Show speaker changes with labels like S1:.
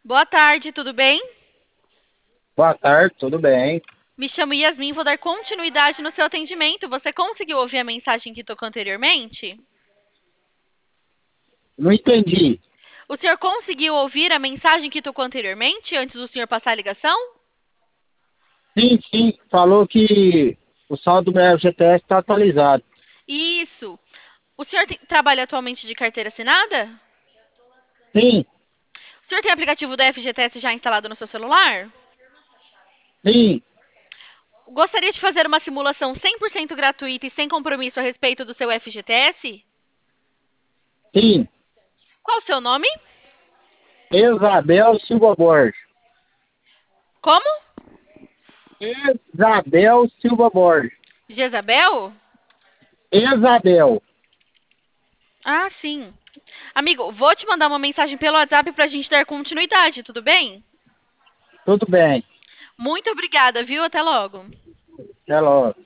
S1: Boa tarde, tudo bem?
S2: Boa tarde, tudo bem?
S1: Me chamo Yasmin, vou dar continuidade no seu atendimento. Você conseguiu ouvir a mensagem que tocou anteriormente?
S2: Não entendi.
S1: O senhor conseguiu ouvir a mensagem que tocou anteriormente, antes do senhor passar a ligação?
S2: Sim, sim, falou que o saldo do meu FGTS está atualizado.
S1: Isso. O senhor trabalha atualmente de carteira assinada?
S2: Sim,
S1: O senhor tem aplicativo da FGTS já instalado no seu celular?
S2: sim,
S1: Gostaria de fazer uma simulação 100% gratuita e sem compromisso a respeito do seu FGTS?
S2: sim.
S1: Qual o seu nome?
S2: Isabel Silva Borges.
S1: Como?
S2: Isabel Silva Borges.
S1: Jezabel?
S2: Isabel,
S1: Ah, sim. Amigo, vou te mandar uma mensagem pelo WhatsApp para a gente dar continuidade, tudo bem?
S2: tudo bem.
S1: Muito obrigada, viu? Até logo.
S2: Até logo.